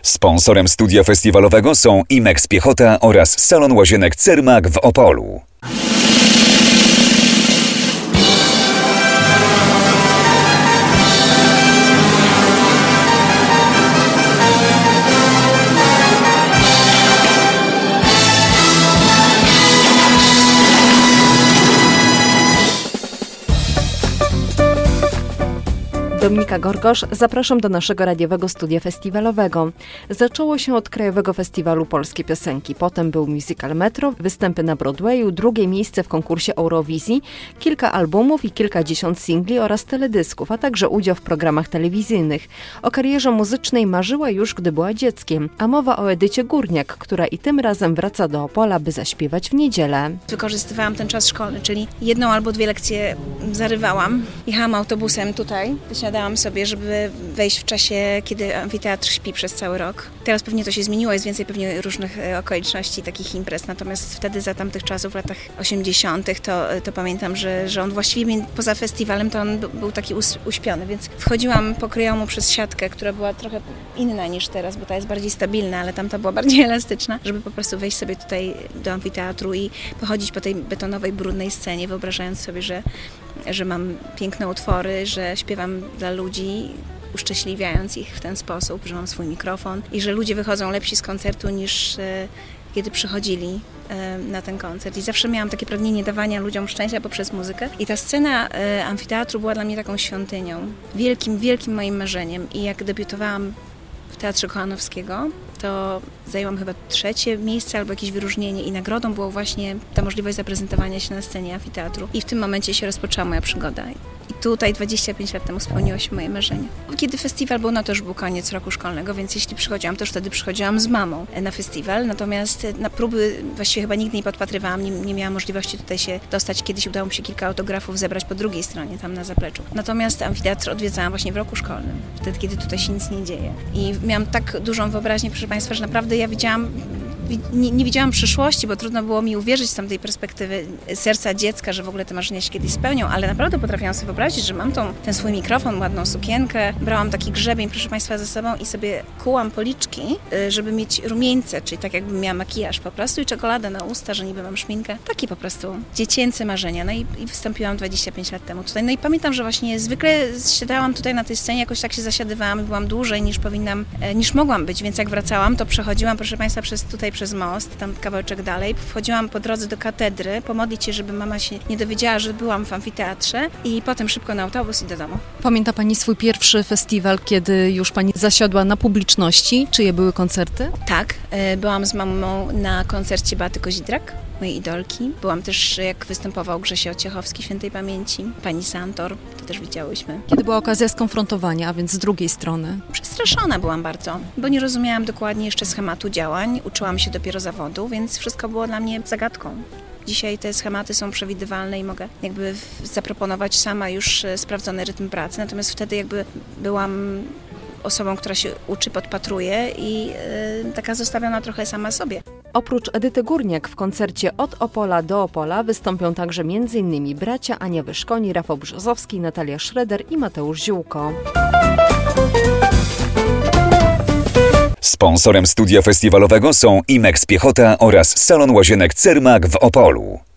Sponsorem studia festiwalowego są Imex Piechota oraz Salon Łazienek Cermak w Opolu. Dominika Gorgosz, zapraszam do naszego radiowego studia festiwalowego. Zaczęło się od Krajowego Festiwalu Polskie Piosenki, potem był musical Metro, występy na Broadwayu, drugie miejsce w konkursie Eurowizji, kilka albumów i kilkadziesiąt singli oraz teledysków, a także udział w programach telewizyjnych. O karierze muzycznej marzyła już, gdy była dzieckiem, a mowa o Edycie Górniak, która i tym razem wraca do Opola, by zaśpiewać w niedzielę. Wykorzystywałam ten czas szkolny, czyli jedną albo dwie lekcje zarywałam. Jechałam autobusem tutaj, wysiadałam sobie, żeby wejść w czasie, kiedy amfiteatr śpi przez cały rok. Teraz pewnie to się zmieniło, jest więcej pewnie różnych okoliczności, takich imprez, natomiast wtedy za tamtych czasów, w latach 80. to pamiętam, że on właściwie poza festiwalem to on był taki uśpiony, więc wchodziłam po kryjomu przez siatkę, która była trochę inna niż teraz, bo ta jest bardziej stabilna, ale tamta była bardziej elastyczna, żeby po prostu wejść sobie tutaj do amfiteatru i pochodzić po tej betonowej, brudnej scenie, wyobrażając sobie, że mam piękne utwory, że śpiewam dla ludzi, uszczęśliwiając ich w ten sposób, że mam swój mikrofon i że ludzie wychodzą lepsi z koncertu niż kiedy przychodzili na ten koncert. I zawsze miałam takie pragnienie dawania ludziom szczęścia poprzez muzykę. I ta scena amfiteatru była dla mnie taką świątynią. Wielkim, wielkim moim marzeniem. I jak debiutowałam w Teatrze Kochanowskiego, to zajęłam chyba 3. miejsce albo jakieś wyróżnienie i nagrodą było właśnie ta możliwość zaprezentowania się na scenie amfiteatru. I w tym momencie się rozpoczęła moja przygoda. I tutaj 25 lat temu spełniło się moje marzenie. Kiedy festiwal był, no to już był koniec roku szkolnego, więc jeśli przychodziłam, to już wtedy przychodziłam z mamą na festiwal. Natomiast na próby właściwie chyba nigdy nie podpatrywałam, nie miałam możliwości tutaj się dostać. Kiedyś udało mi się kilka autografów zebrać po drugiej stronie, tam na zapleczu. Natomiast amfiteatr odwiedzałam właśnie w roku szkolnym, wtedy kiedy tutaj się nic nie dzieje. I miałam tak dużą wyobraźnię, proszę Państwa, że naprawdę ja nie widziałam przyszłości, bo trudno było mi uwierzyć z tamtej perspektywy serca dziecka, że w ogóle te marzenia się kiedyś spełnią, ale naprawdę potrafiłam sobie wyobrazić, że mam ten swój mikrofon, ładną sukienkę, brałam taki grzebień, proszę Państwa, ze sobą i sobie kułam policzki, żeby mieć rumieńce, czyli tak jakbym miała makijaż po prostu i czekoladę na usta, że niby mam szminkę. Takie po prostu dziecięce marzenia. No i wystąpiłam 25 lat temu tutaj. No i pamiętam, że właśnie zwykle siadałam tutaj na tej scenie, jakoś tak się zasiadywałam i byłam dłużej niż mogłam być, więc jak wracałam, to przechodziłam, proszę Państwa, przez most, tam kawałeczek dalej. Wchodziłam po drodze do katedry, pomodlić się, żeby mama się nie dowiedziała, że byłam w amfiteatrze i potem szybko na autobus i do domu. Pamięta Pani swój pierwszy festiwal, kiedy już Pani zasiadła na publiczności? Czyje były koncerty? Tak, byłam z mamą na koncercie Beaty Kozidrak, mojej idolki. Byłam też, jak występował Grzesio Ciechowski, świętej pamięci, pani Santor, to też widziałyśmy. Kiedy była okazja skonfrontowania, a więc z drugiej strony? Przestraszona byłam bardzo, bo nie rozumiałam dokładnie jeszcze schematu działań, uczyłam się dopiero zawodu, więc wszystko było dla mnie zagadką. Dzisiaj te schematy są przewidywalne i mogę jakby zaproponować sama już sprawdzony rytm pracy, natomiast wtedy jakby byłam osobą, która się uczy, podpatruje i taka zostawiona trochę sama sobie. Oprócz Edyty Górniak w koncercie Od Opola do Opola wystąpią także m.in. bracia Ania Wyszkoni, Rafał Brzozowski, Natalia Schroeder i Mateusz Ziółko. Sponsorem studia festiwalowego są Imex Piechota oraz Salon Łazienek Cermak w Opolu.